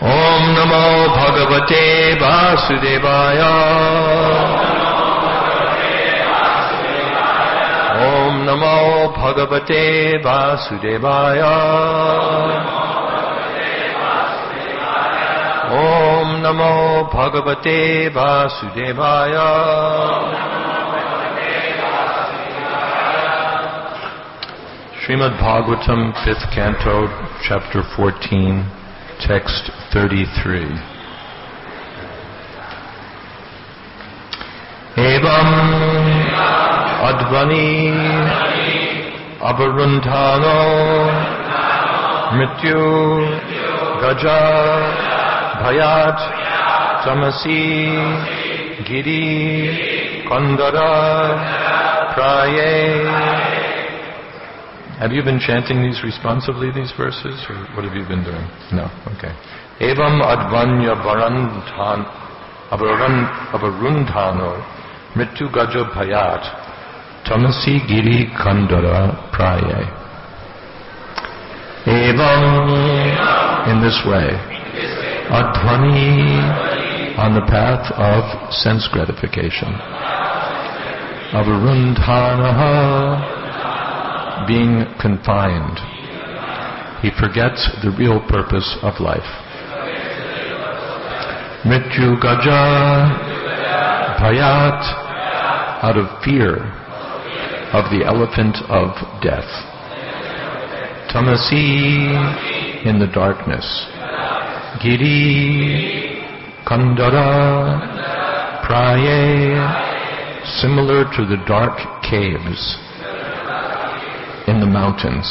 Om Namo Bhagavate Vasudevaya. Om Namo Bhagavate Vasudevaya. Om Namo Bhagavate Vasudevaya. Srimad Bhagavatam, 5th Canto, Chapter 14, Text 33. Evam Advani Avarundhano Mrityu Gaja Bhayat Tamasi Giri Kandara Praye. Have you been chanting these responsively, these verses, or what have you been doing? No, okay. Evam advanya avarundhano mrityu gaja bhayat tamasi giri kandara praye. Evam, in this way, advani, on the path of sense gratification, avarundhanaha, being confined, he forgets the real purpose of life. Mrityu gaja bhayat, out of fear of the elephant of death. Tamasi, in the darkness. Giri kandara praye, similar to the dark caves in the mountains.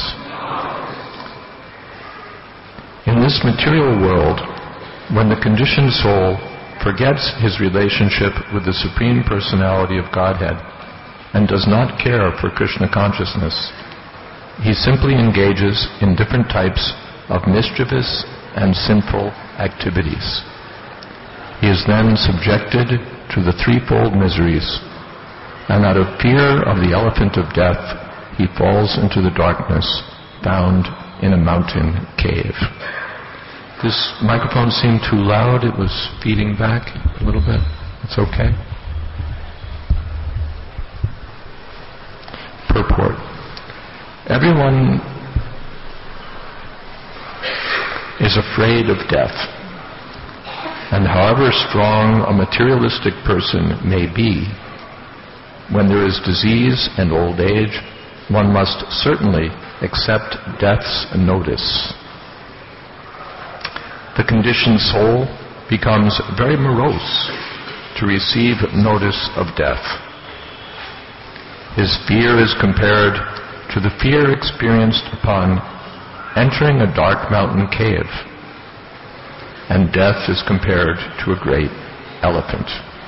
In this material world, when the conditioned soul forgets his relationship with the Supreme Personality of Godhead and does not care for Krishna consciousness, he simply engages in different types of mischievous and sinful activities. He is then subjected to the threefold miseries, and out of fear of the elephant of death, he falls into the darkness found in a mountain cave. This microphone seemed too loud. It was feeding back a little bit. It's okay. Purport. Everyone is afraid of death. And however strong a materialistic person may be, when there is disease and old age, one must certainly accept death's notice. The conditioned soul becomes very morose to receive notice of death. His fear is compared to the fear experienced upon entering a dark mountain cave, and death is compared to a great elephant.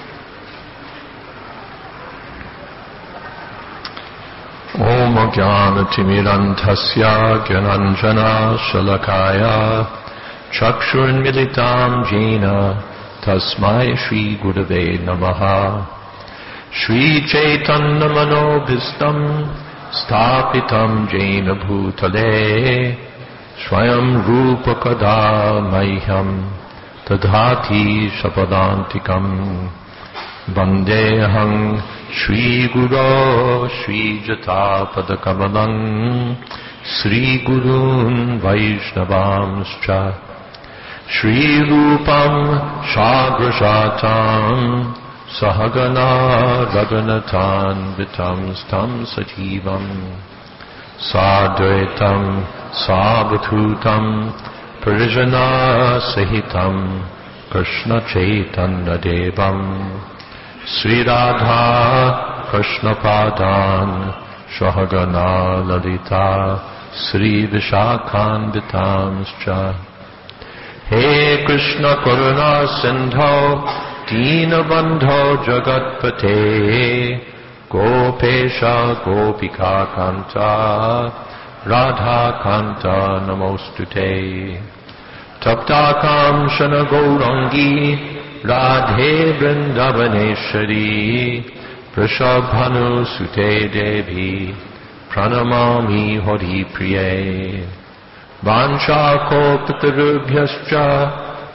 Om Jnana Timirantasya Gyananjana Shalakaya Chakshurmilitam Jena Tasmai Shri Gurave Namaha. Shri Chaitanya Manobhistam Sthapitam Jena Bhutale Swayam Rupa Kada Mahyam Tadhati Shapadantikam Vandeham Shri Guru Shri Jata Padakamalam Sri Gurun Vaishnavamscha Shri Rupam Shagrashatam Sahagana Raghunathan Vitam Stam Sajivam Sadvaitam Savadhutam Parijana Sahitam Krishna Chaitanya Devam Sri Radha Krishna Padan Shahagana Lalita Sri Vishakhan Vitamscha. He Krishna Karuna Sindho Dina Bandho Jagatpate Gopesha Gopika Kanta Radha Kanta Namostute Taptakam Shana Gaurangi Radhe Vrindavaneshwari Prashabhanu Sute Devi Pranamami Hari Priye Vansha Kopitarubhyascha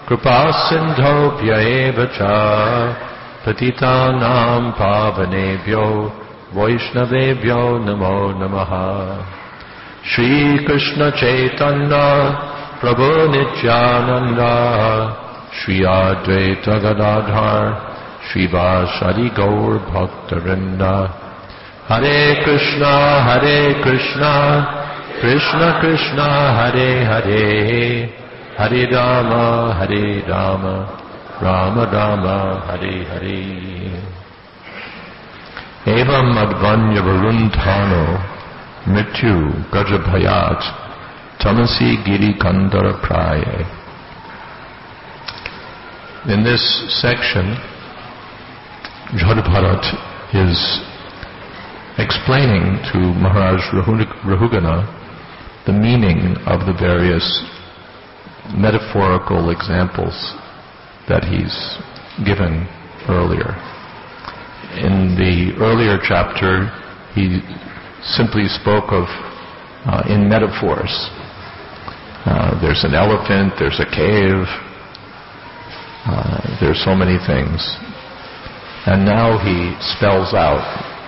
कृपासिन्धोभ्य एव च पतितानां पावनेभ्यो वैष्णवेभ्यो नमो नमः। श्रीकृष्ण चैतन्य प्रभु नित्यानंद श्री अद्वैत गदाधर श्रीवासादि गौर भक्तवृंद। हरे कृष्णा कृष्ण कृष्ण हरे हरे, हरे राम राम राम हरे हरे। एवं अद्वन्य वरुन्धानो मृत्यु गज भयात tamasi giri kandara praye. In this section, Jadbharat is explaining to Maharaj Rahugana the meaning of the various metaphorical examples that he's given earlier. In the earlier chapter, he simply spoke of in metaphors. There's an elephant, there's a cave, there's so many things. And now he spells out,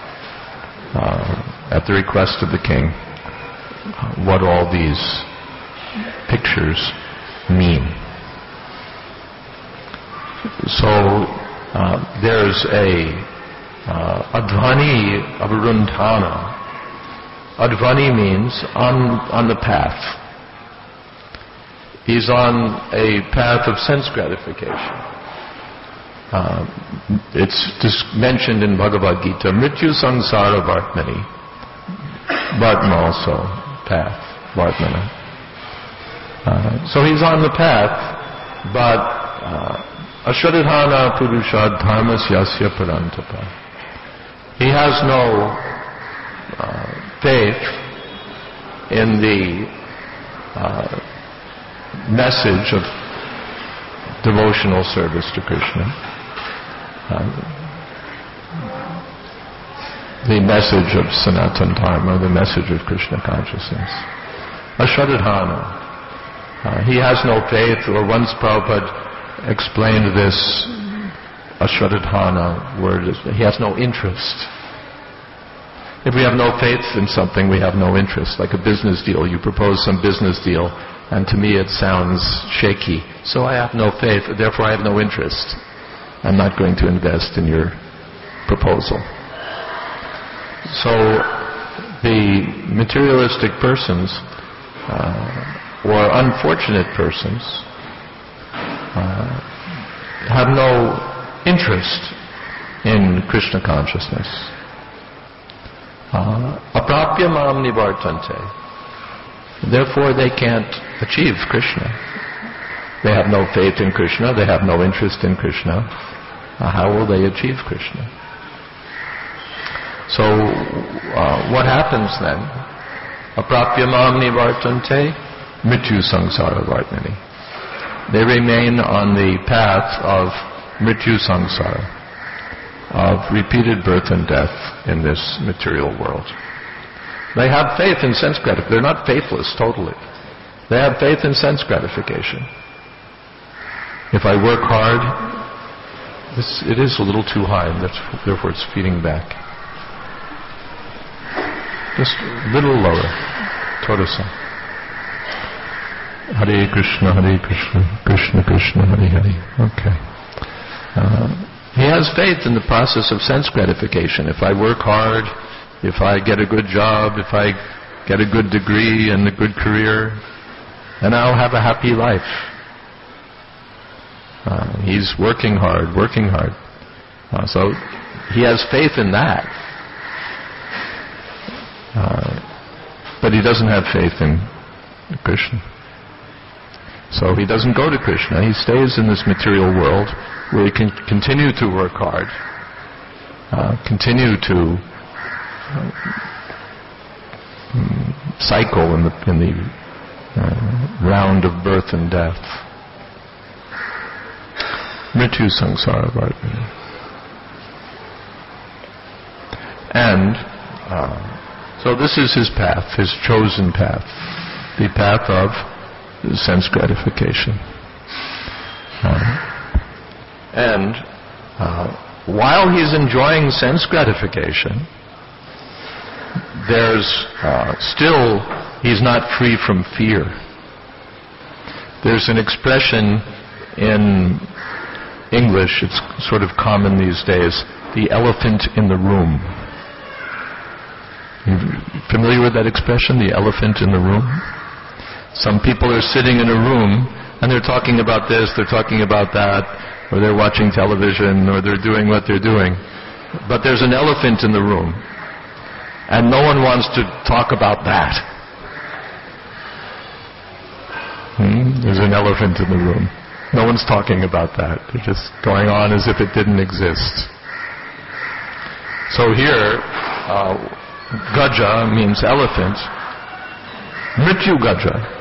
at the request of the king, what all these pictures mean. So there's a Advani Avarundhana. Advani means on the path. He's on a path of sense gratification. It's just mentioned in Bhagavad Gita, Mrityu Sangsara Vartmani. Vartman also, path, Vartmana. So he's on the path, but Ashwadhana Purusha Dharmas Yasya Parantapa. He has no faith in the message of devotional service to Krishna, the message of Sanatana Dharma, the message of Krishna consciousness. Ashwadhana, he has no faith, or once Prabhupada explained this Ashwadhana word, he has no interest. If we have no faith in something, we have no interest. Like a business deal, you propose some business deal, and to me it sounds shaky. So I have no faith, therefore I have no interest. I'm not going to invest in your proposal. So the materialistic persons, or unfortunate persons, have no interest in Krishna consciousness. Aprapya mam nivartante. Therefore they can't achieve Krishna. They have no faith in Krishna, they have no interest in Krishna. How will they achieve Krishna? So what happens then? Aprapya mam nivartante, mrityu sangsara vartmani. They remain on the path of mrityu sangsara, of repeated birth and death in this material world. They have faith in sense gratification. They're not faithless totally. They have faith in sense gratification. If I work hard, it is a little too high, and therefore it's feeding back. Just a little lower. Torasa. Hare Krishna, Krishna Krishna, Hare Hare. Okay. He has faith in the process of sense gratification. If I work hard, if I get a good job, if I get a good degree and a good career, then I'll have a happy life. He's working hard. So he has faith in that. But he doesn't have faith in Krishna. So he doesn't go to Krishna. He stays in this material world where he can continue to work hard, continue to cycle in the round of birth and death. Mrityu sangsara vartmani. And so this is his path, his chosen path, the path of sense gratification. And while he's enjoying sense gratification, there's still, he's not free from fear. There's an expression in English, it's sort of common these days, the elephant in the room. You familiar with that expression, the elephant in the room? Some people are sitting in a room and they're talking about this, they're talking about that, or they're watching television, or they're doing what they're doing. But there's an elephant in the room. And no one wants to talk about that. There's an elephant in the room. No one's talking about that. They're just going on as if it didn't exist. So here, Gaja means elephant. Mrityu Gaja.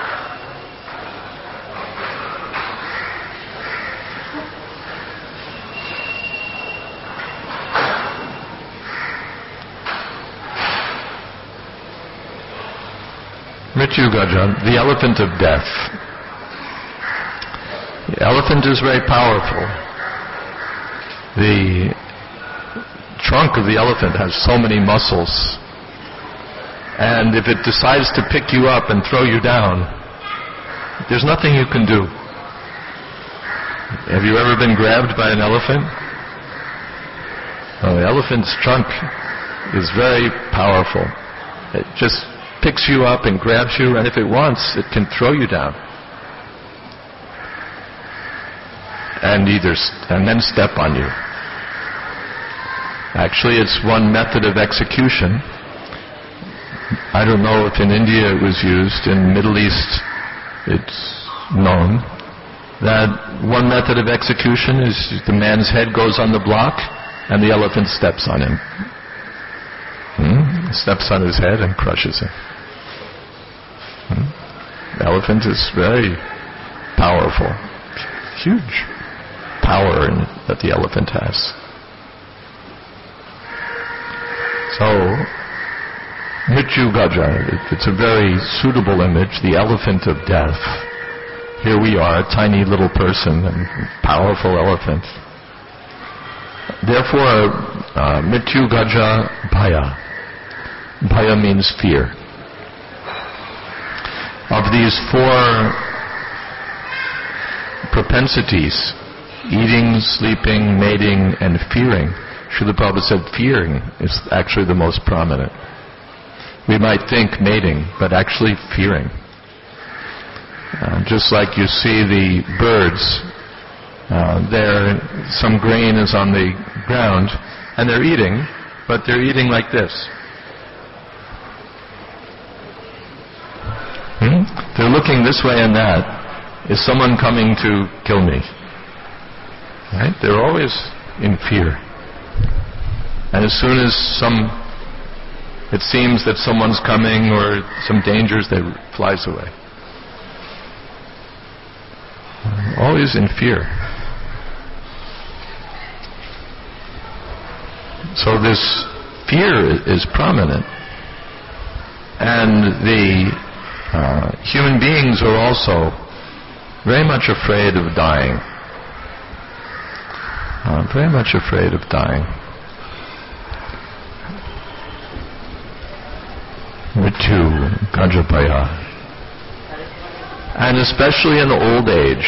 Mrityu Gaja, the elephant of death. The elephant is very powerful. The trunk of the elephant has so many muscles. And if it decides to pick you up and throw you down, there's nothing you can do. Have you ever been grabbed by an elephant? Well, the elephant's trunk is very powerful. It just picks you up and grabs you, and if it wants, it can throw you down. And then step on you. Actually, it's one method of execution. I don't know if in India it was used. In Middle East, it's known that one method of execution is the man's head goes on the block and the elephant steps on him. Steps on his head and crushes him. The elephant is very powerful. Huge power that the elephant has. So, Mrityu Gaja, it's a very suitable image, the elephant of death. Here we are, a tiny little person, and powerful elephant. Therefore, Mrityu Gaja Bhaya. Bhaya means fear. Of these four propensities, eating, sleeping, mating, and fearing, Srila Prabhupada said fearing is actually the most prominent. We might think mating, but actually fearing. Just like you see the birds, some grain is on the ground, and they're eating, but they're eating like this. They're looking this way and that. Is someone coming to kill me? Right? They're always in fear. And as soon as it seems that someone's coming or some dangers, they flies away. Always in fear. So this fear is prominent. And the human beings are also very much afraid of dying. Very much afraid of dying. Mrityu Gajabhaya. And especially in old age.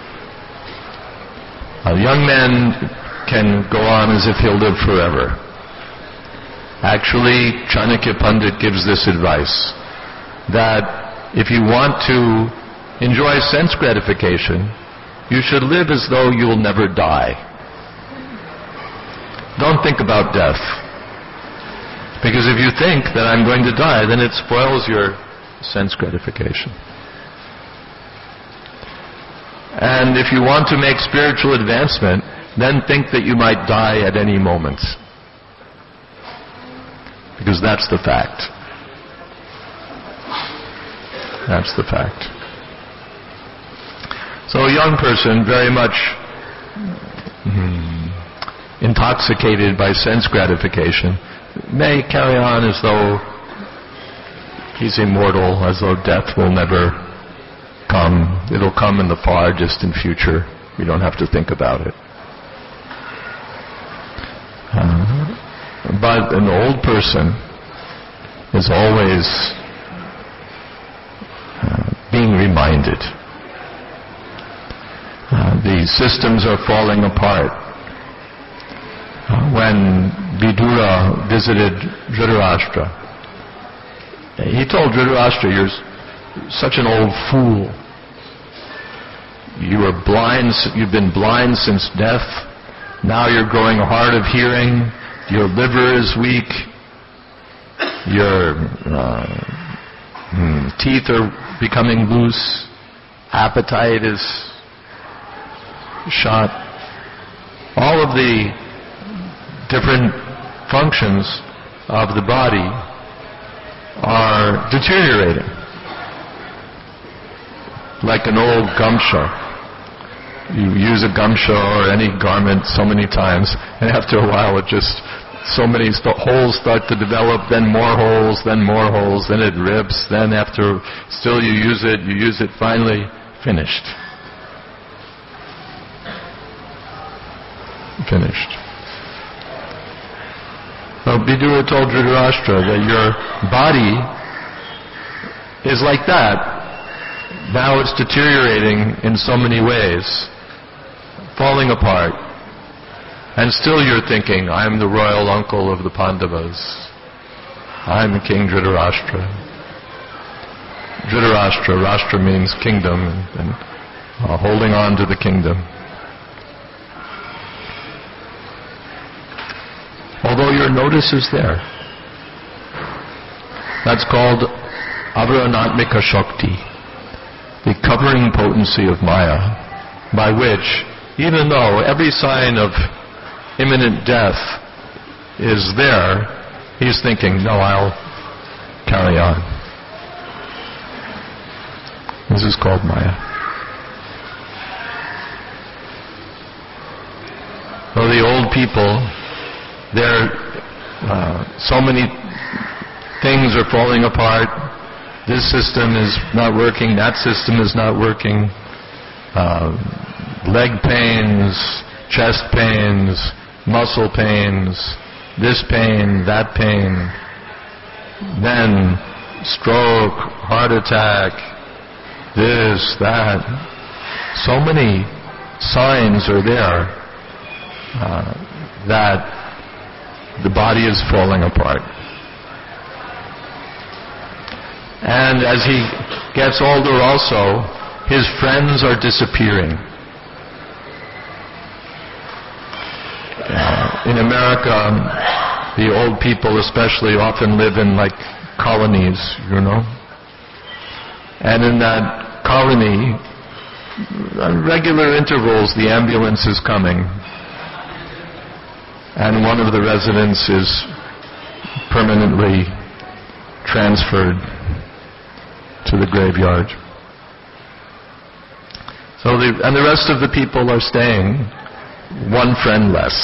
A young man can go on as if he'll live forever. Actually, Chanakya Pandit gives this advice, that if you want to enjoy sense gratification, you should live as though you'll never die. Don't think about death. Because if you think that I'm going to die, then it spoils your sense gratification. And if you want to make spiritual advancement, then think that you might die at any moment. Because that's the fact. That's the fact. So a young person, very much intoxicated by sense gratification, may carry on as though he's immortal, as though death will never come. It'll come in the far distant future. We don't have to think about it. But an old person is always being reminded. The systems are falling apart. When Vidura visited Dhritarashtra, he told Dhritarashtra, "You're such an old fool. You are blind. You've been blind since death. Now you're growing hard of hearing. Your liver is weak. Your teeth are becoming loose. Appetite is shot. All of the different functions of the body are deteriorating. Like an old gumshoe. You use a gumshoe or any garment so many times, and after a while it just, so many holes start to develop, then more holes, then more holes, then it rips, then after, still you use it, finally, finished. Finished. So Vidura told Dhritarashtra that your body is like that. Now it's deteriorating in so many ways, falling apart. And still you're thinking, I'm the royal uncle of the Pandavas. I'm King Dhritarashtra. Dhritarashtra, Rashtra means kingdom, and holding on to the kingdom. Although your notice is there. That's called avaranatmika shakti, the covering potency of Maya, by which, even though every sign of imminent death is there, he's thinking, no, I'll carry on. This is called Maya. So the old people, so many things are falling apart. This system is not working, that system is not working. Leg pains, chest pains, muscle pains, this pain, that pain. Then stroke, heart attack, this, that. So many signs are there that the body is falling apart. And as he gets older also, his friends are disappearing. In America, the old people especially often live in like colonies, you know. And in that colony, on regular intervals, the ambulance is coming. And one of the residents is permanently transferred to the graveyard. So and the rest of the people are staying, one friend less.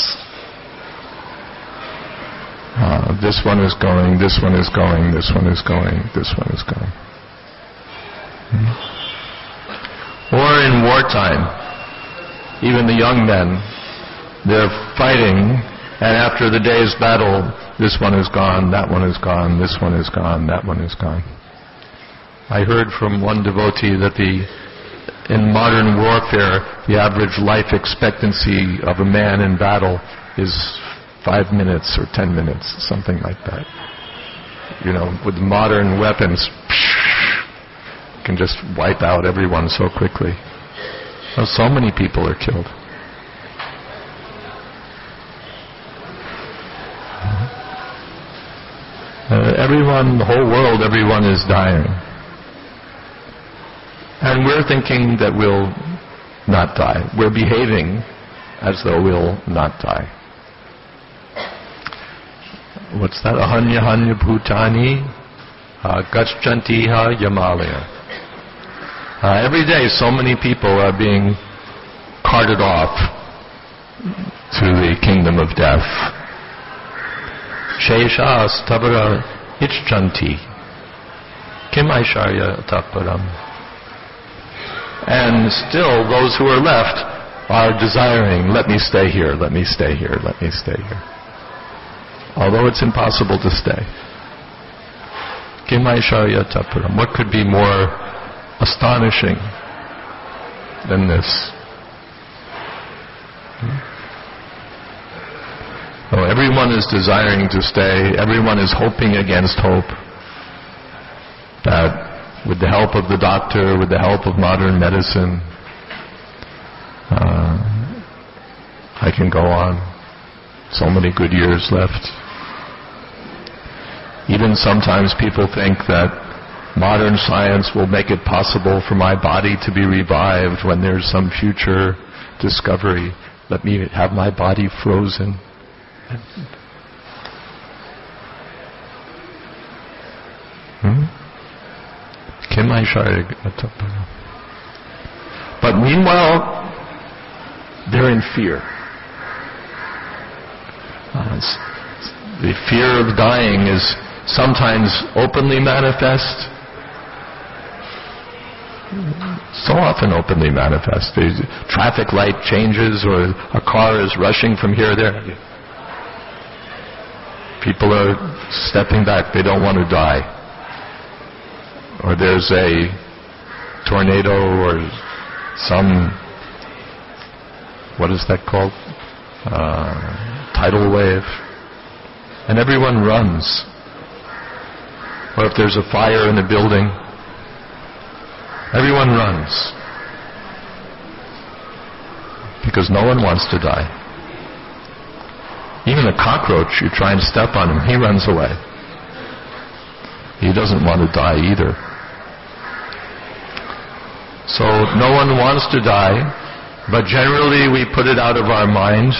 This one is going, this one is going, this one is going, this one is going. Or in wartime, even the young men, they're fighting, and after the day's battle, this one is gone, that one is gone, this one is gone, that one is gone. I heard from one devotee that in modern warfare, the average life expectancy of a man in battle is 5 minutes or 10 minutes, something like that. You know, with modern weapons, you can just wipe out everyone so quickly. So many people are killed. Everyone, the whole world, everyone is dying. And we're thinking that we'll not die. We're behaving as though we'll not die. What's that? Ahanya hanya bhutani gachantiha yamalaya. Every day so many people are being carted off to the kingdom of death. Sheshas tabara icchanti kim aisharya taparam. And still those who are left are desiring, let me stay here, let me stay here, let me stay here. although it's impossible to stay. Kim Aishwarya Taparam. What could be more astonishing than this? So everyone is desiring to stay. Everyone is hoping against hope that with the help of the doctor, with the help of modern medicine, I can go on. So many good years left. Even sometimes people think that modern science will make it possible for my body to be revived when there's some future discovery. Let me have my body frozen. But meanwhile, they're in fear. The fear of dying is sometimes openly manifest, so often openly manifest. The traffic light changes, or a car is rushing from here or there. People are stepping back. They don't want to die. Or there's a tornado or some, what is that called? Tidal wave. And everyone runs. Or if there's a fire in a building, everyone runs. Because no one wants to die. Even a cockroach, you try and step on him, he runs away. He doesn't want to die either. So no one wants to die, but generally we put it out of our mind.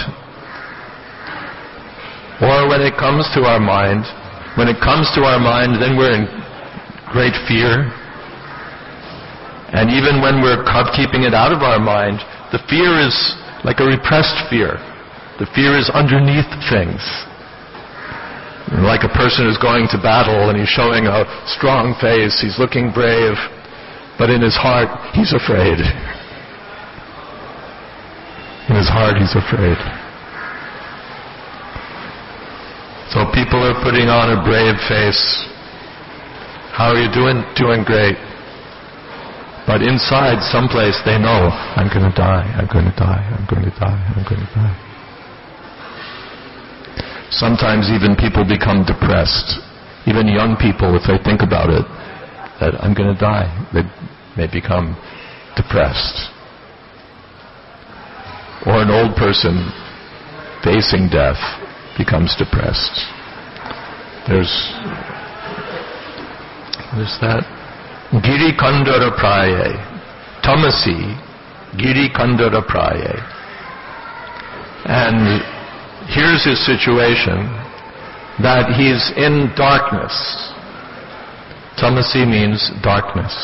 Or when it comes to our mind, then we're in great fear. And even when we're keeping it out of our mind, the fear is like a repressed fear. The fear is underneath things. Like a person who's going to battle and he's showing a strong face, he's looking brave, but in his heart, he's afraid. In his heart, he's afraid. So people are putting on a brave face. How are you doing? Doing great. But inside, someplace, they know, I'm going to die, I'm going to die, I'm going to die, I'm going to die. Sometimes even people become depressed. Even young people, if they think about it, that I'm going to die, they may become depressed. Or an old person facing death becomes depressed. There's that. Giri Kandara Praye. Tamasi Giri Kandara Praye. And here's his situation, that he's in darkness. Tamasi means darkness.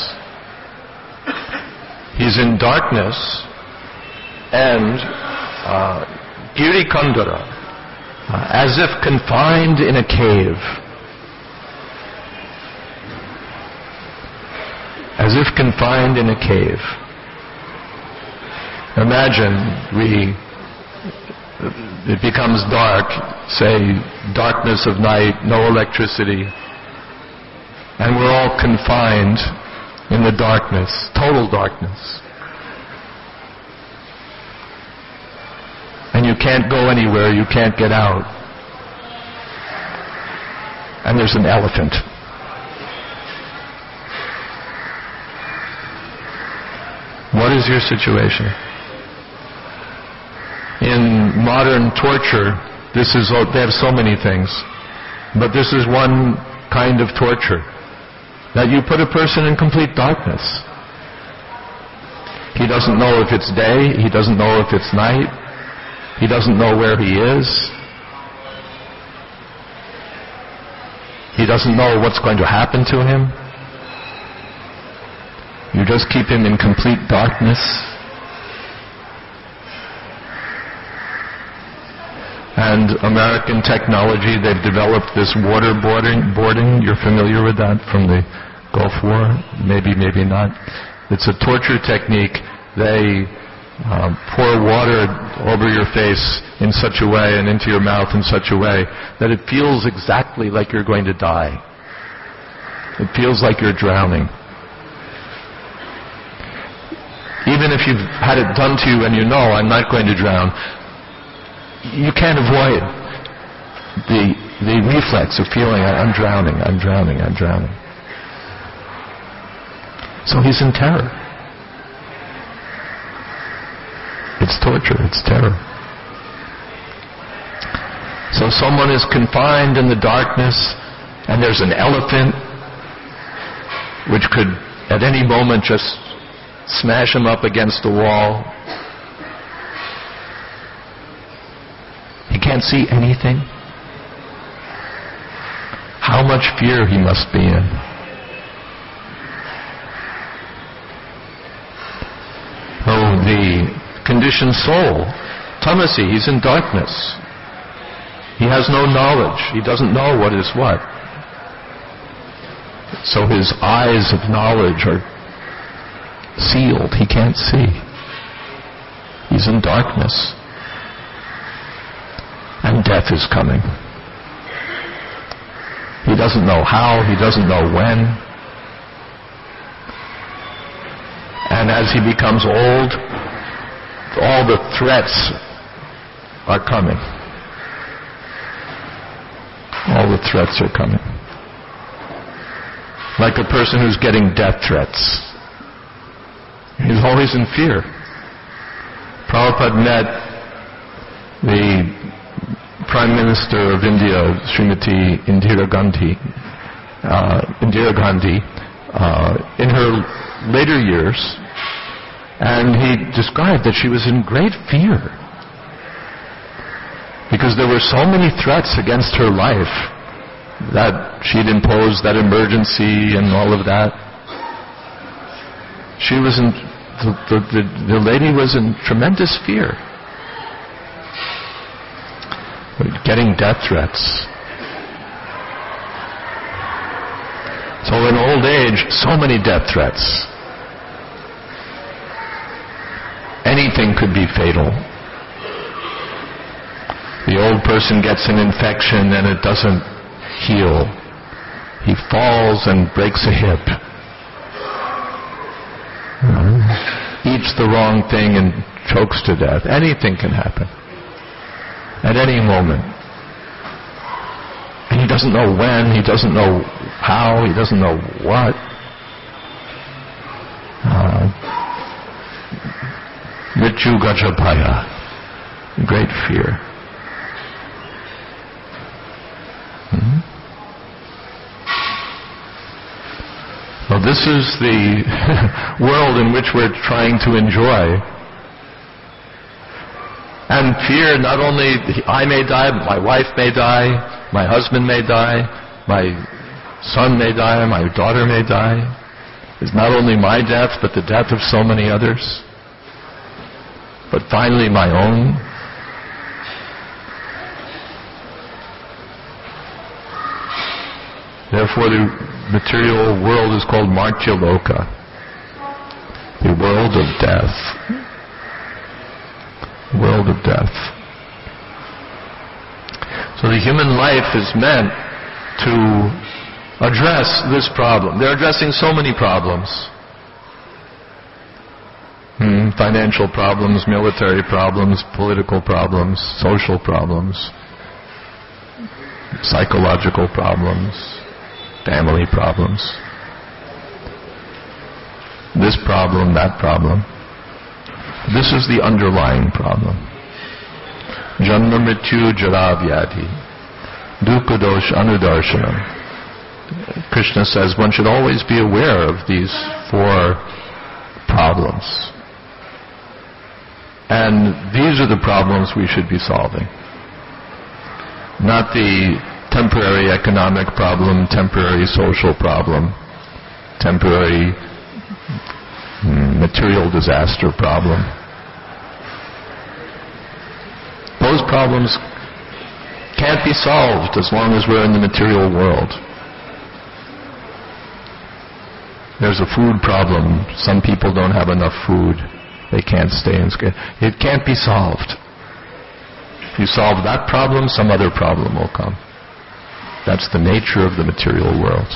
He's in darkness, and Giri Kandara, as if confined in a cave. As if confined in a cave. Imagine it becomes dark, say darkness of night, no electricity, and we're all confined in the darkness, total darkness. And you can't go anywhere, you can't get out. And there's an elephant. What is your situation? In modern torture, they have so many things, but this is one kind of torture, that you put a person in complete darkness. He doesn't know if it's day, he doesn't know if it's night, he doesn't know where he is, he doesn't know what's going to happen to him. You just keep him in complete darkness. And American technology, they've developed this waterboarding. You're familiar with that from the Gulf War? Maybe, maybe not. It's a torture technique. They pour water over your face in such a way and into your mouth in such a way that it feels exactly like you're going to die. It feels like you're drowning. Even if you've had it done to you and you know, I'm not going to drown, you can't avoid the reflex of feeling, I'm drowning, I'm drowning, I'm drowning. So he's in terror. It's torture, it's terror. So someone is confined in the darkness, and there's an elephant which could at any moment just smash him up against the wall. He can't see anything. How much fear he must be in. Oh, the conditioned soul, tamasi, he's in darkness. He has no knowledge. He doesn't know what is what. So his eyes of knowledge are sealed. He can't see. He's in darkness. And death is coming. He doesn't know how. He doesn't know when. And as he becomes old, all the threats are coming. All the threats are coming. Like a person who's getting death threats. He's always in fear. Prabhupada met the Prime Minister of India, Srimati Indira Gandhi, in her later years, and he described that she was in great fear because there were so many threats against her life that she'd imposed that emergency and all of that. She was in the lady was in tremendous fear, getting death threats. So in old age, so many death threats. Anything could be fatal. The old person gets an infection and it doesn't heal. He falls and breaks a hip. Eats the wrong thing and chokes to death. Anything can happen. At any moment. And he doesn't know when, he doesn't know how, he doesn't know what. Mrityu Gajabhaya. Great fear. Well, this is the world in which we're trying to enjoy. And fear, not only I may die, but my wife may die, my husband may die, my son may die, my daughter may die. It's not only my death, but the death of so many others. But finally my own. Therefore the material world is called Martya Loka, the world of death. World of death. So the human life is meant to address this problem. They're addressing so many problems. Financial problems, military problems, political problems, social problems, psychological problems, family problems. This problem, that problem. This is the underlying problem. Janma mrityu jara vyadhi dukkha dosh anudarshanam. Krishna says one should always be aware of these four problems. And these are the problems we should be solving. Not the temporary economic problem, temporary social problem, temporary material disaster problem. Those problems can't be solved as long as we're in the material world. There's a food problem. Some people don't have enough food. They can't stay in school. It can't be solved. If you solve that problem, some other problem will come. That's the nature of the material world.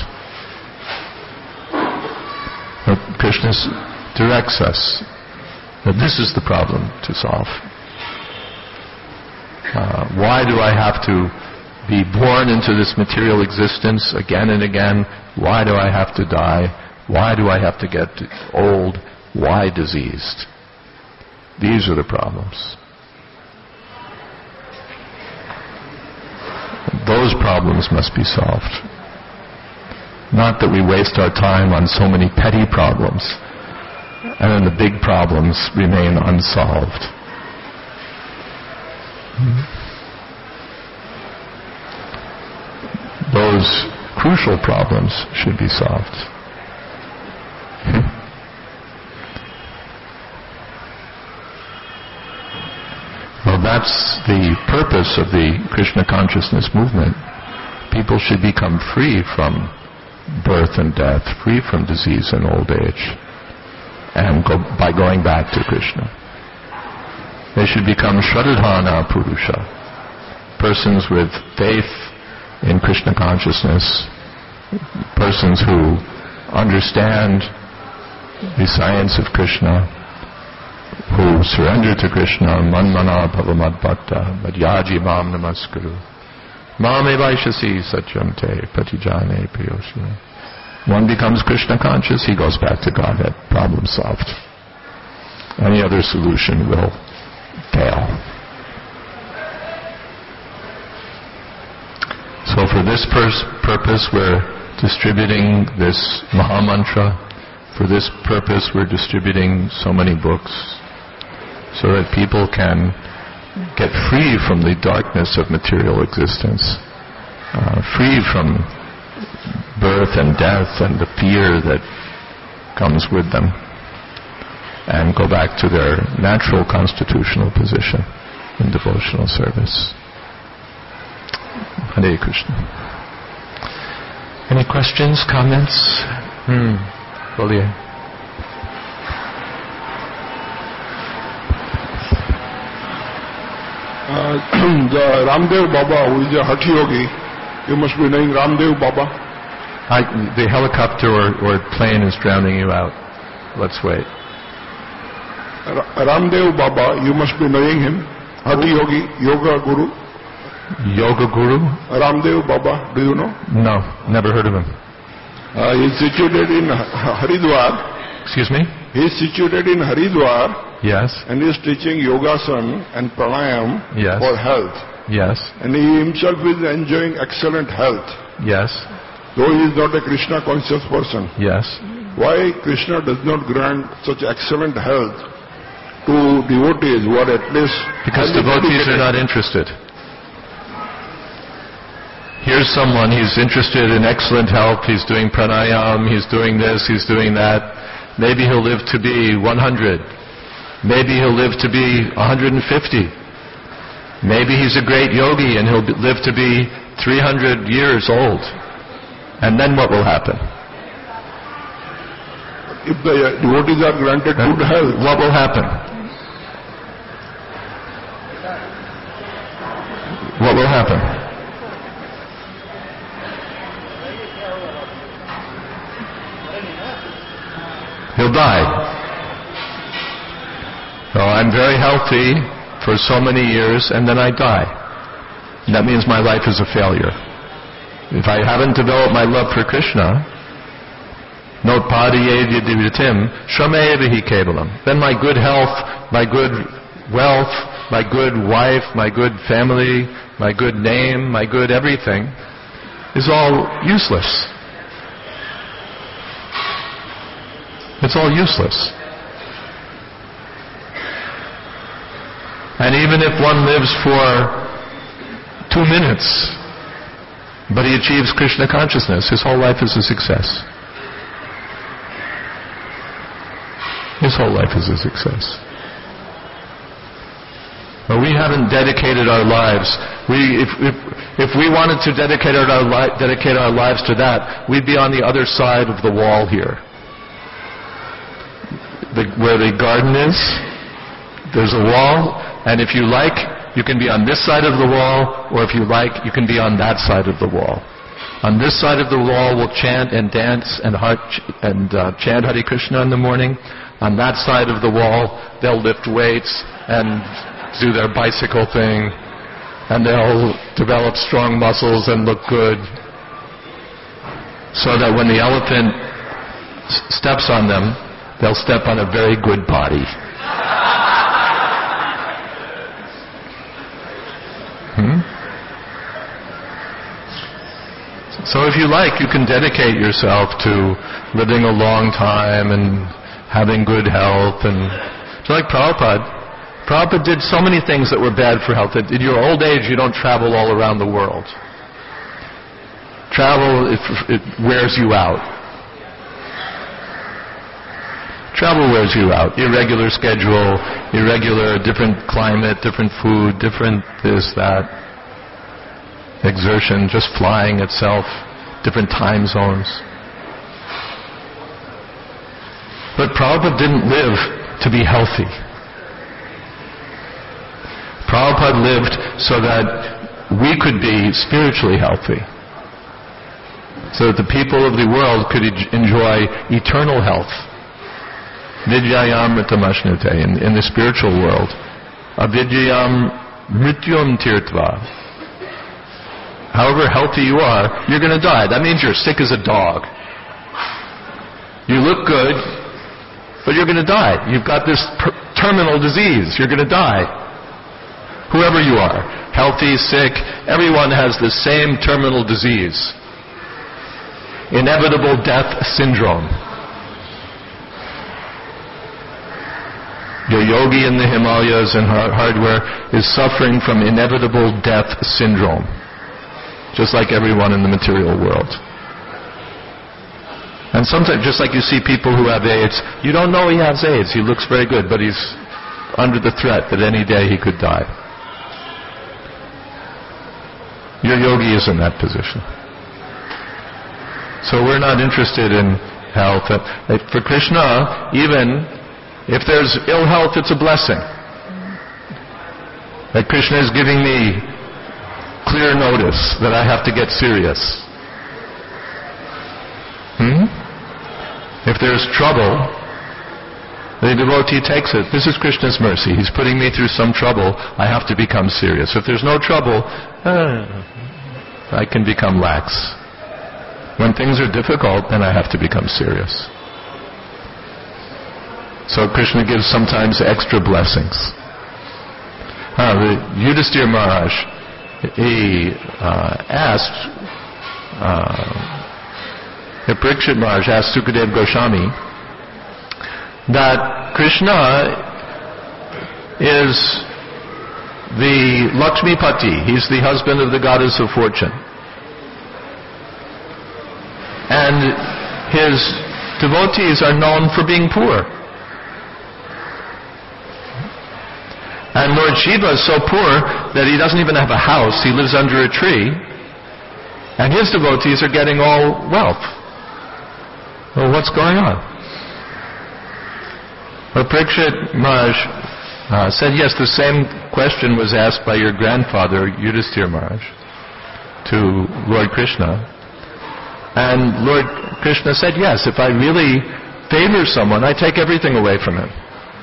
But Krishna directs us that this is the problem to solve. Why do I have to be born into this material existence again and again? Why do I have to die? Why do I have to get old? Why diseased? These are the problems. Those problems must be solved. Not that we waste our time on so many petty problems and then the big problems remain unsolved. Those crucial problems should be solved. Well, that's the purpose of the Krishna consciousness movement. People should become free from birth and death, free from disease and old age, and by going back to Krishna. They should become Shraddhana Purusha, persons with faith in Krishna consciousness, persons who understand the science of Krishna, who surrender to Krishna, manmana bhavamadbhakta, madhyaji mam namaskuru, mam evaishasi satyam te patijane priyoshi. One becomes Krishna conscious, he goes back to Godhead, problem solved. Any other solution will fail. So for this purpose we're distributing this Maha Mantra. For this purpose we're distributing so many books, so that people can get free from the darkness of material existence, free from birth and death and the fear that comes with them, and go back to their natural constitutional position in devotional service. Hare Krishna. Any questions, comments? Boliye. The Ramdev Baba, who is a Hatha Yogi, you must be knowing Ramdev Baba. The helicopter or plane is drowning you out. Let's wait. Ramdev Baba, you must be knowing him. Hatha Yogi, Yoga Guru. Yoga Guru? Ramdev Baba, do you know? No, never heard of him. He is situated in Haridwar. Excuse me? He is situated in Haridwar. Yes. And he is teaching Yogasana and Pranayam for health. Yes. And he himself is enjoying excellent health. Yes. Though he is not a Krishna conscious person. Yes. Why Krishna does not grant such excellent health to devotees who are at least... Because devotees are not interested. Here's someone, he's interested in excellent health, he's doing pranayam, he's doing this, he's doing that. Maybe he'll live to be 100. Maybe he'll live to be 150. Maybe he's a great yogi and he'll live to be 300 years old. And then what will happen? If the devotees are granted good health, what will happen? What will happen? He'll die. So I'm very healthy for so many years and then I die. That means my life is a failure. If I haven't developed my love for Krishna, notpadiyedya divitim, shramevahi kevalam. Then my good health, my good wealth, my good wife, my good family, my good name, my good everything is all useless. It's all useless. And even if one lives for 2 minutes, but he achieves Krishna consciousness, his whole life is a success. His whole life is a success. But we haven't dedicated our lives. If we wanted to dedicate our lives to that, we'd be on the other side of the wall here. The where the garden is, there's a wall, and if you like, you can be on this side of the wall, or if you like, you can be on that side of the wall. On this side of the wall, we'll chant and dance and chant Hare Krishna in the morning. On that side of the wall, they'll lift weights and do their bicycle thing, and they'll develop strong muscles and look good, so that when the elephant steps on them, they'll step on a very good body. So if you like, you can dedicate yourself to living a long time and having good health. And so like Prabhupada. Prabhupada did so many things that were bad for health. In your old age, you don't travel all around the world. Travel, it wears you out. Travel wears you out. Irregular schedule, different climate, different food, different this, that. Exertion, just flying itself, different time zones. But Prabhupada didn't live to be healthy. Prabhupada lived so that we could be spiritually healthy. So that the people of the world could enjoy eternal health. Vidyayamritamashnute, in the spiritual world. Avidyayam mrityum tirtva. However healthy you are, you're going to die. That means you're sick as a dog. You look good, but you're going to die. You've got this terminal disease. You're going to die. Whoever you are, healthy, sick, everyone has the same terminal disease. Inevitable death syndrome. Your yogi in the Himalayas and hardware is suffering from inevitable death syndrome. Just like everyone in the material world. And sometimes, just like you see people who have AIDS, you don't know he has AIDS. He looks very good, but he's under the threat that any day he could die. Your yogi is in that position. So we're not interested in health. For Krishna, even if there's ill health, it's a blessing. That Krishna is giving me clear notice that I have to get serious. If there's trouble, the devotee takes it. This is Krishna's mercy. He's putting me through some trouble. I have to become serious. If there's no trouble, I can become lax. When things are difficult, then I have to become serious. So Krishna gives sometimes extra blessings. The Yudhisthira Maharaj, he asked, Parikshit Maharaj asked Sukadeva Goswami that Krishna is the Lakshmipati. He's the husband of the goddess of fortune. And his devotees are known for being poor. And Lord Shiva is so poor that he doesn't even have a house. He lives under a tree. And his devotees are getting all wealth. Well, what's going on? Well, Parikshit Maharaj said, yes, the same question was asked by your grandfather, Yudhisthira Maharaj, to Lord Krishna. And Lord Krishna said, yes, if I really favor someone, I take everything away from him.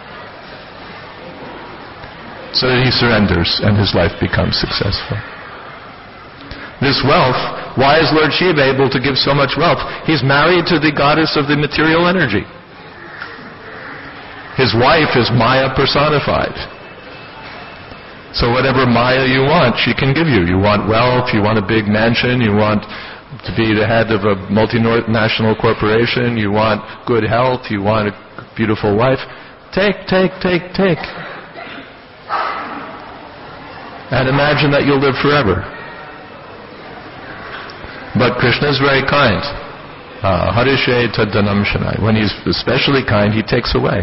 So that he surrenders and his life becomes successful. This wealth, why is Lord Shiva able to give so much wealth? He's married to the goddess of the material energy. His wife is Maya personified. So whatever Maya you want, she can give you. You want wealth, you want a big mansion, you want to be the head of a multinational corporation, you want good health, you want a beautiful wife. Take. And imagine that you'll live forever. But Krishna is very kind. Harishe taddanam shanai. When he's especially kind, he takes away.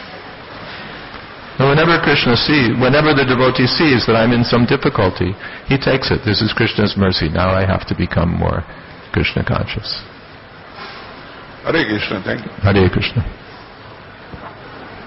And whenever the devotee sees that I'm in some difficulty, he takes it. This is Krishna's mercy. Now I have to become more Krishna conscious. Hare Krishna, thank you. Hare Krishna.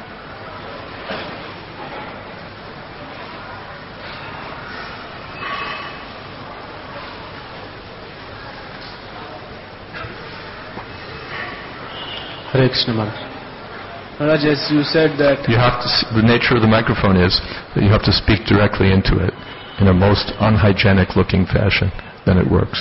Hare Krishna Maharaj. Maharaj, as you said that... You have to, the nature of the microphone is that you have to speak directly into it in a most unhygienic looking fashion. Then it works.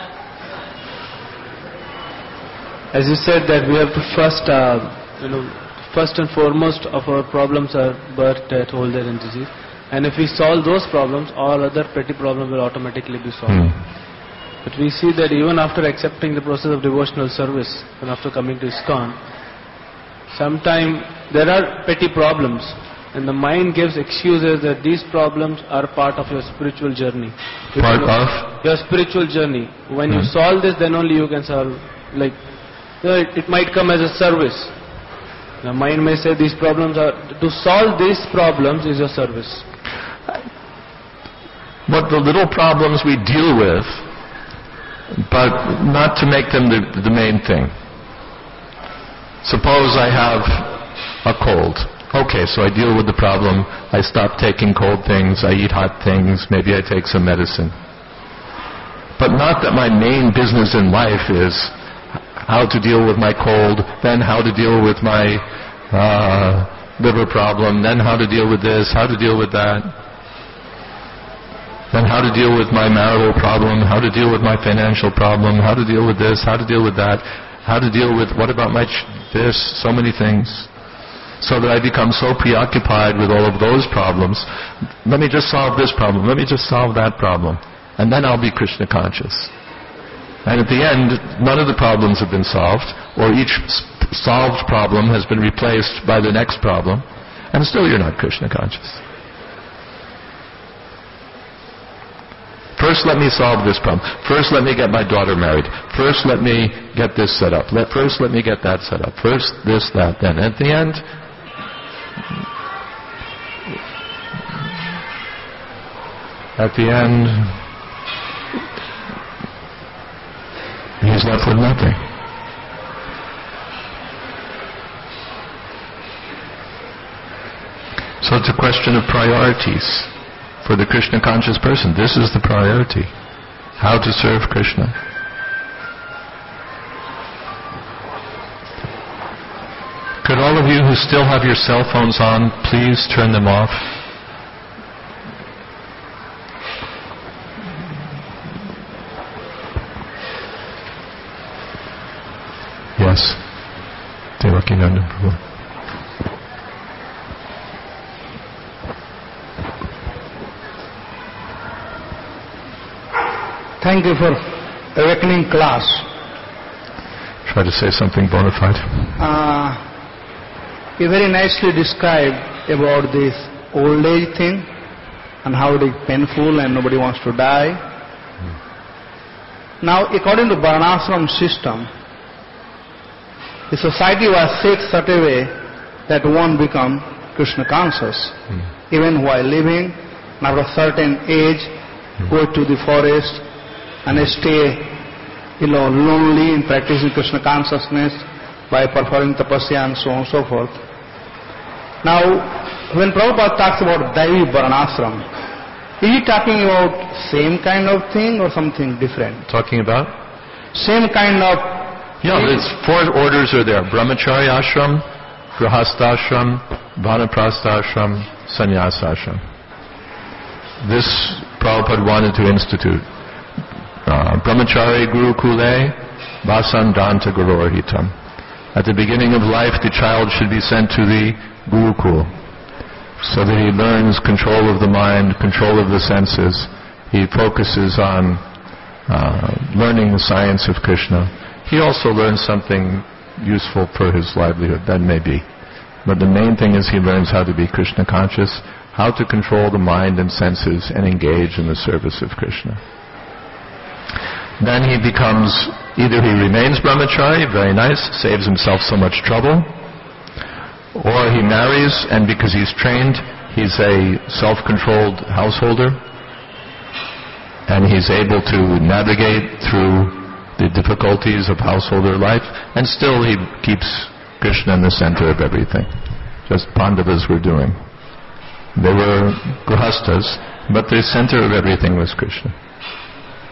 As you said that we have to first, first and foremost of our problems are birth, death, old age and disease. And if we solve those problems, all other petty problems will automatically be solved. But we see that even after accepting the process of devotional service and after coming to ISKCON, sometimes there are petty problems and the mind gives excuses that these problems are part of your spiritual journey. Part of? Your spiritual journey. When you solve this, then only you can solve, it might come as a service. The mind may say these problems are, to solve these problems is your service. What the little problems we deal with, but not to make them the main thing. Suppose I have a cold. Okay, so I deal with the problem. I stop taking cold things. I eat hot things. Maybe I take some medicine. But not that my main business in life is how to deal with my cold, then how to deal with my liver problem, then how to deal with this, how to deal with that, then how to deal with my marital problem, how to deal with my financial problem, how to deal with this, how to deal with that, how to deal with what about my this, so many things. So that I become so preoccupied with all of those problems. Let me just solve this problem. Let me just solve that problem. And then I'll be Krishna conscious. And at the end, none of the problems have been solved, or each solved problem has been replaced by the next problem, and still you're not Krishna conscious. First let me solve this problem. First let me get my daughter married. First let me get this set up. First let me get that set up. First this, that, then. At the end, he's left with nothing. So it's a question of priorities for the Krishna conscious person. This is the priority. How to serve Krishna. Could all of you who still have your cell phones on, please turn them off? Yes. Devakinanda Prabhu. Thank you for awakening class. Try to say something bona fide. You very nicely described about this old age thing and how it is painful and nobody wants to die. Now, according to Varnashram system, the society was set such a way that one become Krishna conscious, even while living, and after a certain age, go to the forest and stay, lonely in practicing Krishna consciousness by performing tapasya and so on and so forth. Now, when Prabhupada talks about Daivi Varnashram, is he talking about same kind of thing or something different? Talking about? Same kind of... Yeah, there's 4 orders are there. Brahmachari ashram, Grihastha Vanaprastha ashram, Sannyasa ashram. This Prabhupada wanted to institute. Brahmachari Gurukule, Vasandanta Gurorhitam. At the beginning of life, the child should be sent to the Gurukul, so that he learns control of the mind, control of the senses. He focuses on learning the science of Krishna. He also learns something useful for his livelihood, that may be. But the main thing is he learns how to be Krishna conscious, how to control the mind and senses and engage in the service of Krishna. Then he becomes, either he remains brahmachari, very nice, saves himself so much trouble, or he marries, and because he's trained, he's a self-controlled householder, and he's able to navigate through the difficulties of householder life, and still he keeps Krishna in the center of everything, just Pandavas were doing. They were grihasthas, but the center of everything was Krishna.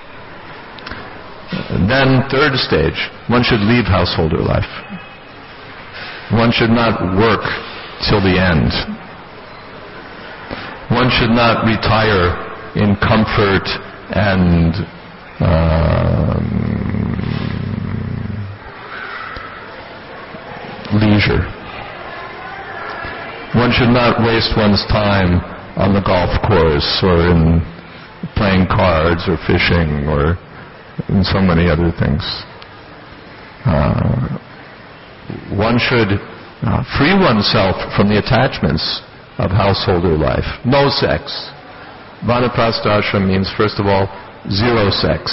Then, 3rd stage, one should leave householder life. One should not work till the end. One should not retire in comfort and leisure. One should not waste one's time on the golf course or in playing cards or fishing or in so many other things. One should free oneself from the attachments of householder life. No sex. Vanaprastha ashram means, first of all, zero sex.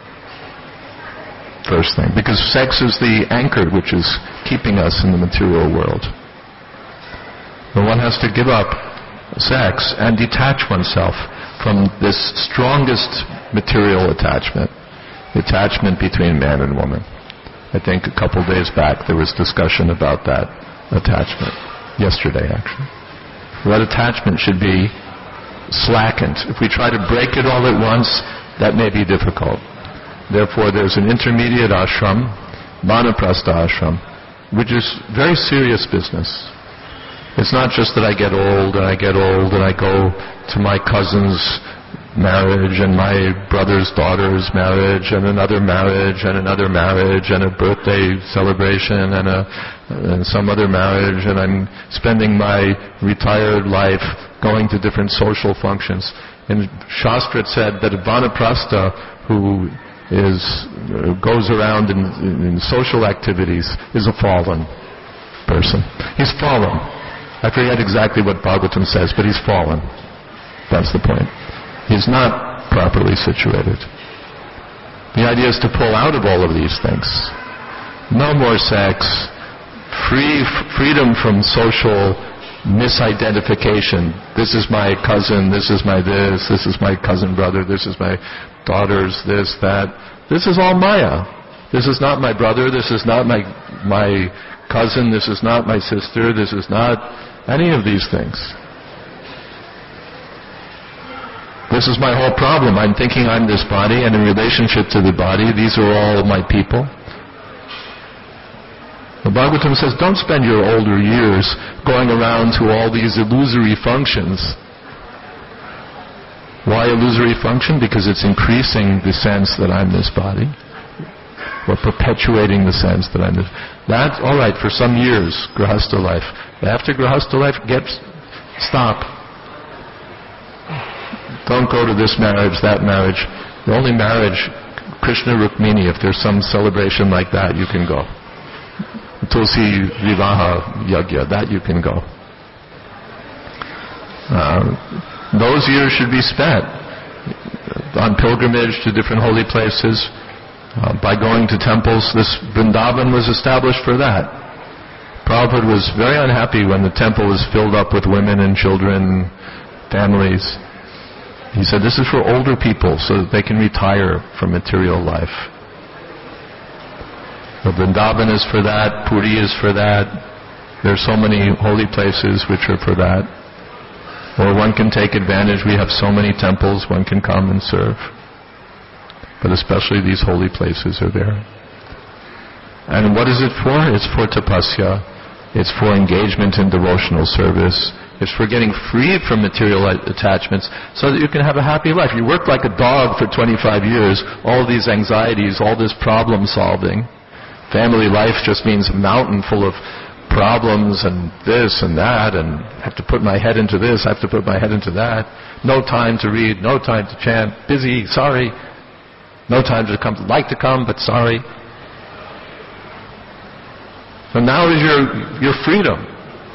First thing. Because sex is the anchor which is keeping us in the material world. But one has to give up sex and detach oneself from this strongest material attachment, the attachment between man and woman. I think a couple days back there was discussion about that attachment. Yesterday, actually. That attachment should be slackened. If we try to break it all at once, that may be difficult. Therefore, there's an intermediate ashram, Vanaprastha ashram, which is very serious business. It's not just that I get old and I go to my cousin's marriage and my brother's daughter's marriage and another marriage and another marriage and a birthday celebration and some other marriage, and I'm spending my retired life going to different social functions. And Shastra said that a Vanaprastha who goes around in social activities is a fallen person. He's fallen. I forget exactly what Bhagavatam says, but he's fallen. That's the point. He's not properly situated. The idea is to pull out of all of these things. No more sex. Freedom from social misidentification. This is my cousin, this is my this is my cousin brother, this is my daughter's this, that. This is all Maya. This is not my brother, this is not my cousin, this is not my sister, this is not any of these things. This is my whole problem. I'm thinking I'm this body, and in relationship to the body, these are all my people. The Bhagavatam says, don't spend your older years going around to all these illusory functions. Why illusory function? Because it's increasing the sense that I'm this body. Or perpetuating the sense that I'm this. That's all right for some years, Grihastha life. But after Grihastha life, stop. Don't go to this marriage, that marriage. The only marriage, Krishna Rukmini, if there's some celebration like that, you can go. Tulsi Vivaha Yagya, that you can go. Those years should be spent on pilgrimage to different holy places, by going to temples. This Vrindavan was established for that. Prabhupada was very unhappy when the temple was filled up with women and children, families. He said, this is for older people so that they can retire from material life. The Vrindavan is for that, Puri is for that. There are so many holy places which are for that. Or one can take advantage, we have so many temples, one can come and serve. But especially these holy places are there. And what is it for? It's for tapasya. It's for engagement in devotional service. It's for getting freed from material attachments so that you can have a happy life. You work like a dog for 25 years, all these anxieties, all this problem solving. Family life just means a mountain full of problems and this and that, and I have to put my head into this, I have to put my head into that. No time to read, no time to chant, busy, sorry. No time to come, like to come, but sorry. So now is your freedom.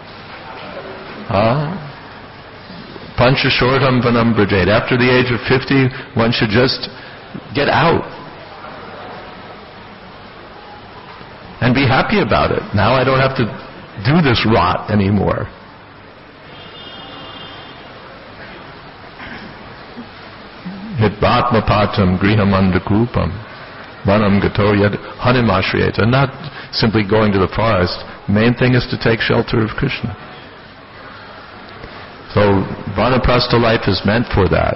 Pancha shortam vanam brajed. After the age of 50, one should just get out. And be happy about it. Now I don't have to do this rot anymore. Hitvatma patam grihamandakupam vanam gato yad hanimashriyeta. Not simply going to the forest. The main thing is to take shelter of Krishna. So Vanaprastha life is meant for that.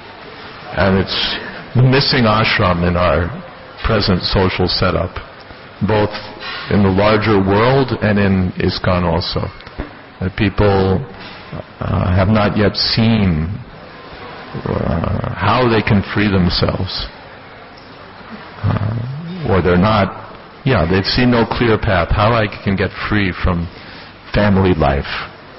And it's missing ashram in our present social setup. both in the larger world and in ISKCON also. That people have not yet seen how they can free themselves. Or they're not, they've seen no clear path, how I can get free from family life.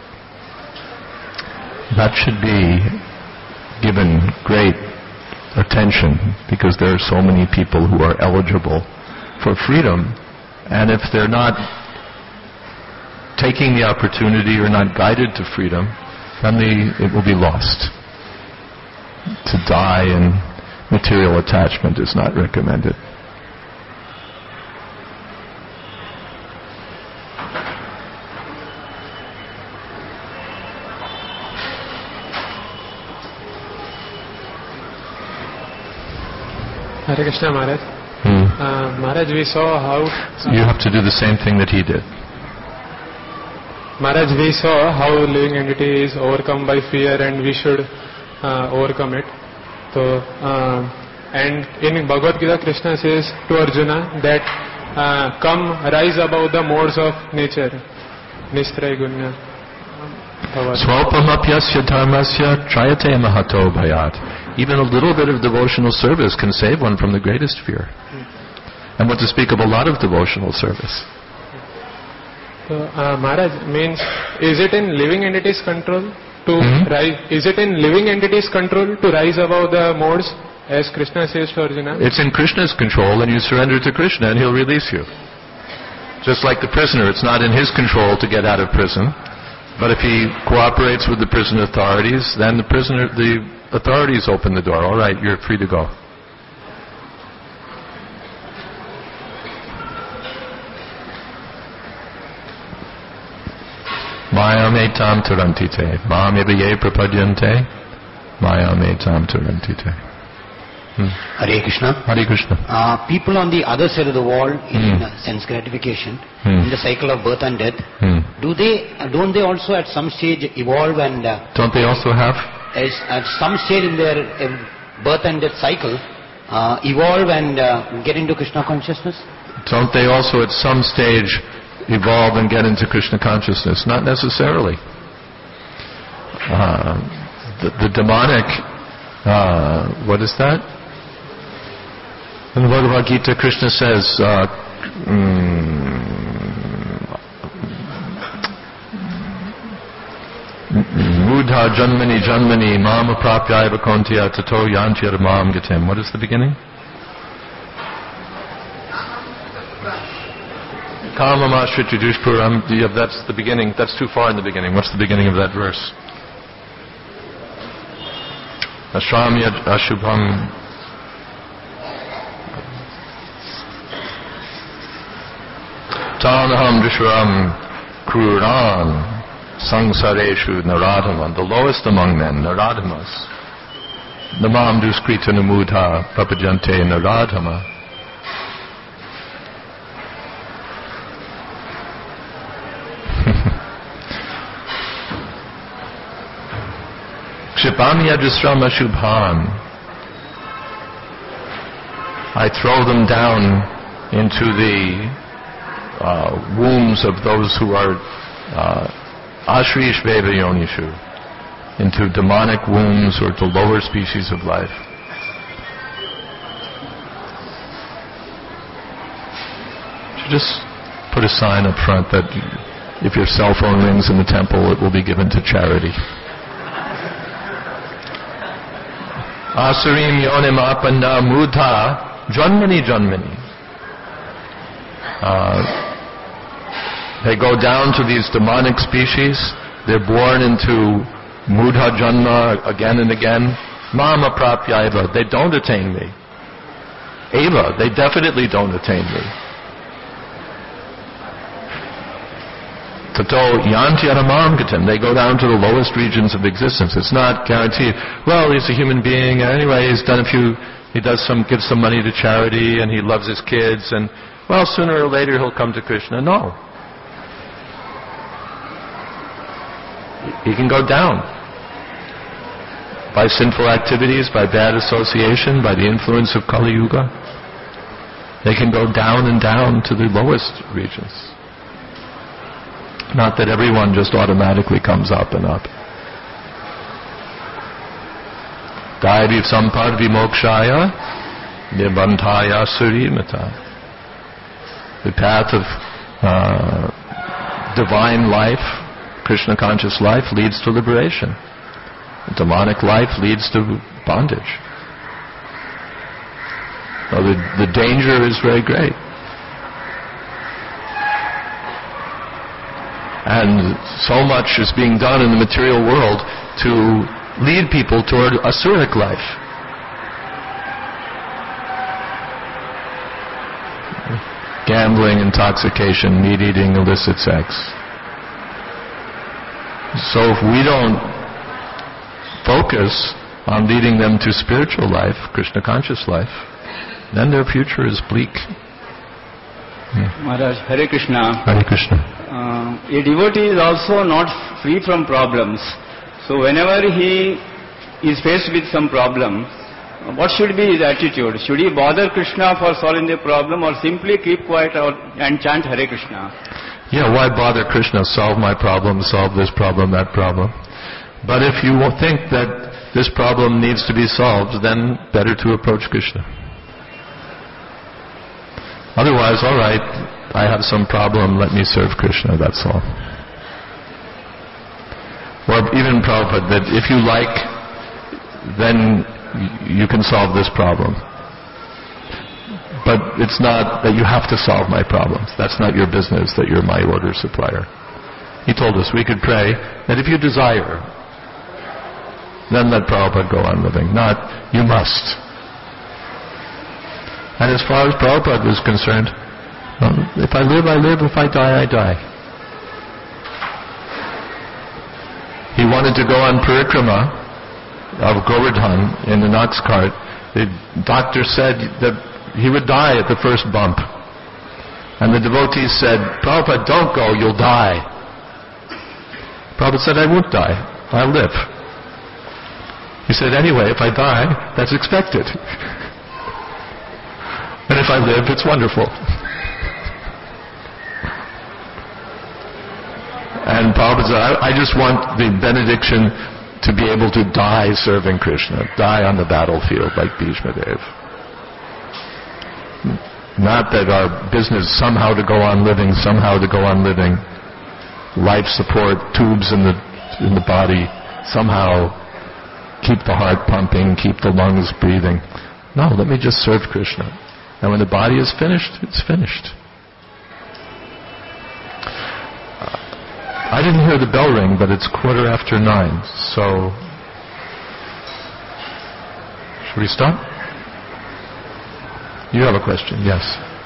That should be given great attention, because there are so many people who are eligible for freedom, and if they're not taking the opportunity or not guided to freedom, then it will be lost. To die in material attachment is not recommended. Hare Krishna Maharaj. Maharaj, we saw how... You have to do the same thing that he did. Maharaj, we saw how living entity is overcome by fear and we should overcome it. So, and in Bhagavad Gita, Krishna says to Arjuna that come, rise above the modes of nature. Nistray gunya. Swalpamapyasya dharmasya trayate mahato bhayat. Even a little bit of devotional service can save one from the greatest fear. And what to speak of a lot of devotional service. So, Maharaj, means, is it in living entities' control to rise? Is it in living entities' control to rise above the modes, as Krishna says to Arjuna? It's in Krishna's control, and you surrender to Krishna, and he'll release you. Just like the prisoner, it's not in his control to get out of prison. But if he cooperates with the prison authorities, then the authorities open the door. All right, you're free to go. Mayam etam tarantite. Mam evaye prapadyante. Mayam etam tarantite. Hare Krishna. Hare Krishna. People on the other side of the wall in sense gratification, in the cycle of birth and death, don't they also at some stage evolve and... don't they also have? At some stage in their birth and death cycle, evolve and get into Krishna consciousness? Don't they also at some stage evolve and get into Krishna consciousness? Not necessarily. The demonic, what is that? In the Bhagavad Gita, Krishna says, Mudha janmani janmani mama prapyaiva kontya tato yantyar mam gatem. What is the beginning? Kamamashritya dushpuram. That's the beginning. That's too far in the beginning. What's the beginning of that verse? Ashramya ashubham. Tanaham dushram kruran sangsareshu naradhaman. The lowest among men, naradhamas. Namam duskrita namudha papajante naradhama. Kshipami adrisram ashubhan. I throw them down into the wombs of those who are ashrish veva yonishu, into demonic wombs or to lower species of life. You just put a sign up front that if your cell phone rings in the temple, it will be given to charity. Asurim yonim apanda mudha janmani janmani. They go down to these demonic species. They're born into mudha janma again and again. Mama prapya eva. They don't attain me. Eva, they definitely don't attain me. Tato yanti aramam gatam. They go down to the lowest regions of existence. It's not guaranteed. Well, he's a human being. Anyway, gives some money to charity, and he loves his kids, and well, sooner or later he'll come to Krishna. No. He can go down by sinful activities, by bad association, by the influence of Kali Yuga. They can go down and down to the lowest regions. Not that everyone just automatically comes up and up. Daivi sampad vimokshaya nibbantaya surimata. The path of divine life, Krishna conscious life, leads to liberation. The demonic life leads to bondage. So the danger is very great. And so much is being done in the material world to lead people toward asuric life. Gambling, intoxication, meat-eating, illicit sex. So if we don't focus on leading them to spiritual life, Krishna conscious life, then their future is bleak. Maharaj, Hare Krishna. Hare Krishna. A devotee is also not free from problems. So whenever he is faced with some problem, what should be his attitude? Should he bother Krishna for solving the problem, or simply keep quiet and chant Hare Krishna? Yeah, why bother Krishna? Solve my problem, solve this problem, that problem. But if you think that this problem needs to be solved, then better to approach Krishna. Otherwise, all right, I have some problem, let me serve Krishna, that's all. Or even Prabhupada, that if you like, then you can solve this problem. But it's not that you have to solve my problems. That's not your business, that you're my order supplier. He told us we could pray that if you desire, then let Prabhupada go on living. Not, you must. And as far as Prabhupada was concerned, if I live, I live. If I die, I die. He wanted to go on parikrama of Govardhan in an ox cart. The doctor said that he would die at the first bump. And the devotees said, Prabhupada, don't go, you'll die. Prabhupada said, I won't die, I'll live. He said, anyway, if I die, that's expected. And if I live, it's wonderful. And Prabhupada said, I just want the benediction to be able to die serving Krishna, die on the battlefield like Bhishma Dev. Not that our business somehow to go on living, life support tubes in the body, somehow keep the heart pumping, keep the lungs breathing. No, let me just serve Krishna. And when the body is finished, it's finished. I didn't hear the bell ring, but it's 9:15. So, should we stop? You have a question, yes.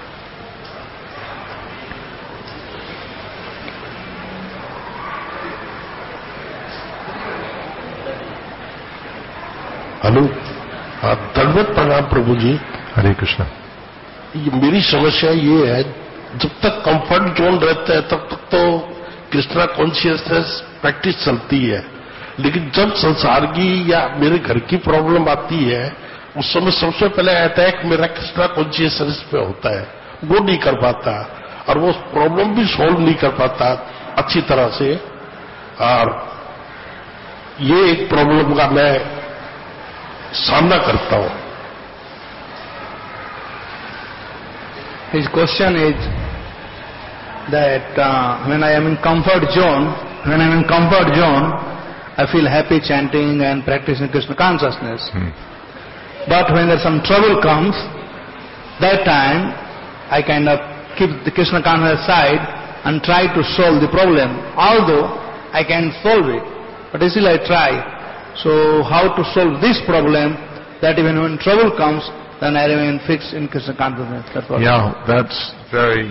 Hello, दंडवत प्रणाम प्रभु जी. हरे कृष्णा. मेरी समस्या ये है, जब तक comfort zone रहता है तब तक तो कृष्णा कॉन्शियसनेस प्रैक्टिस चलती है, लेकिन जब संसार की या मेरे घर की प्रॉब्लम आती है, उस समय सबसे पहले अटैक मेरा कृष्णा कॉन्शियसनेस पे होता है. वो नहीं कर पाता और वो प्रॉब्लम भी सॉल्व नहीं कर पाता अच्छी तरह से. और ये एक प्रॉब्लम का मैं सामना करता हूं. His question is that when I am in comfort zone, I feel happy chanting and practicing Krishna consciousness. But when there some trouble comes, that time I kind of keep the Krishna consciousness aside and try to solve the problem. Although I can solve it, but still I try. So how to solve this problem, that even when trouble comes, then I remain fixed in Krishna consciousness. That's what. Yeah, that's very.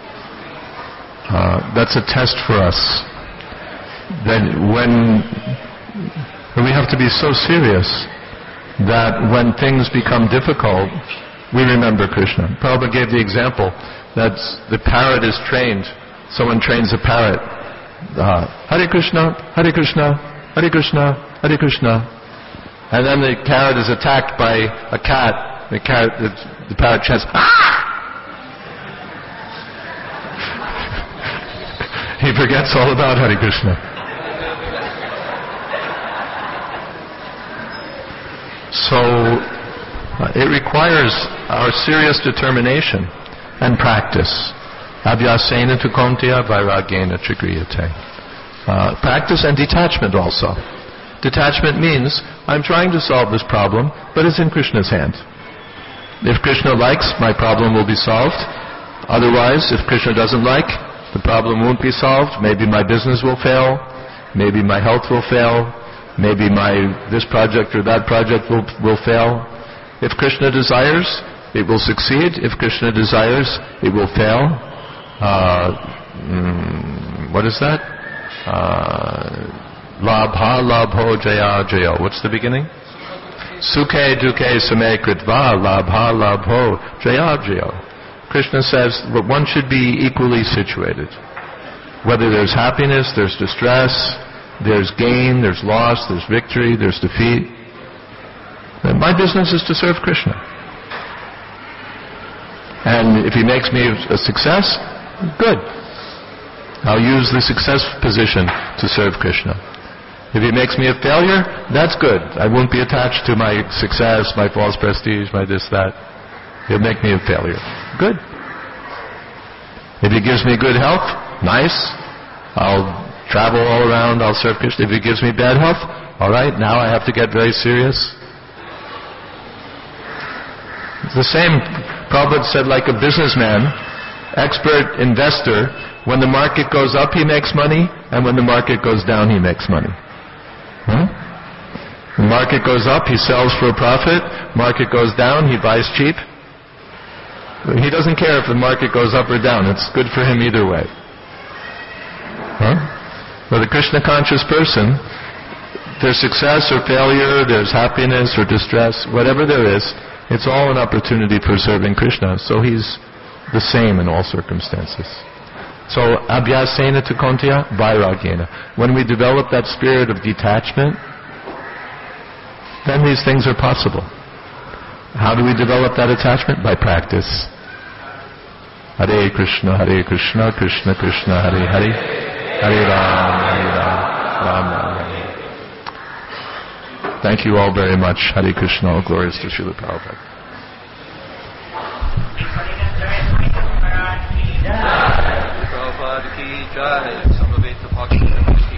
That's a test for us. That when we have to be so serious that when things become difficult, we remember Krishna. Prabhupada gave the example that the parrot is trained. Someone trains a parrot. Hare Krishna, Hare Krishna, Hare Krishna, Hare Krishna. And then the parrot is attacked by a cat. The parrot chants, ah! forgets all about Hare Krishna. So it requires our serious determination and practice. Abhyasena tu kaunteya vairagena trigriyate. Practice and detachment also. Detachment means, I'm trying to solve this problem, but it's in Krishna's hand. If Krishna likes, my problem will be solved. Otherwise, if Krishna doesn't like, the problem won't be solved. Maybe my business will fail. Maybe my health will fail. Maybe this project or that project will fail. If Krishna desires, it will succeed. If Krishna desires, it will fail. What is that? Labha labho jaya jaya. What's the beginning? Sukhe dukhe same kritva labha labho jaya jaya. Krishna says that one should be equally situated. Whether there's happiness, there's distress, there's gain, there's loss, there's victory, there's defeat. My business is to serve Krishna. And if he makes me a success, good. I'll use the success position to serve Krishna. If he makes me a failure, that's good. I won't be attached to my success, my false prestige, my this, that. He'll make me a failure. Good. If he gives me good health, nice. I'll travel all around, I'll serve Krishna. If he gives me bad health, all right, now I have to get very serious. It's the same. Prabhupada said, like a businessman, expert investor, when the market goes up, he makes money, and when the market goes down, he makes money. The market goes up, he sells for a profit. Market goes down, he buys cheap. He doesn't care if the market goes up or down. It's good for him either way. For the Krishna-conscious person, there's success or failure, there's happiness or distress, whatever there is, it's all an opportunity for serving Krishna. So he's the same in all circumstances. So, abhyasena tu kaunteya vairagena. When we develop that spirit of detachment, then these things are possible. How do we develop that attachment? By practice. Hare Krishna, Krishna Krishna, Hare Hare, Hare Ram, Ram Hare. Thank you all very much. Hare Krishna, all glories to Srila Prabhupada. Prabhupada ki jai, Samaveta Bhakti.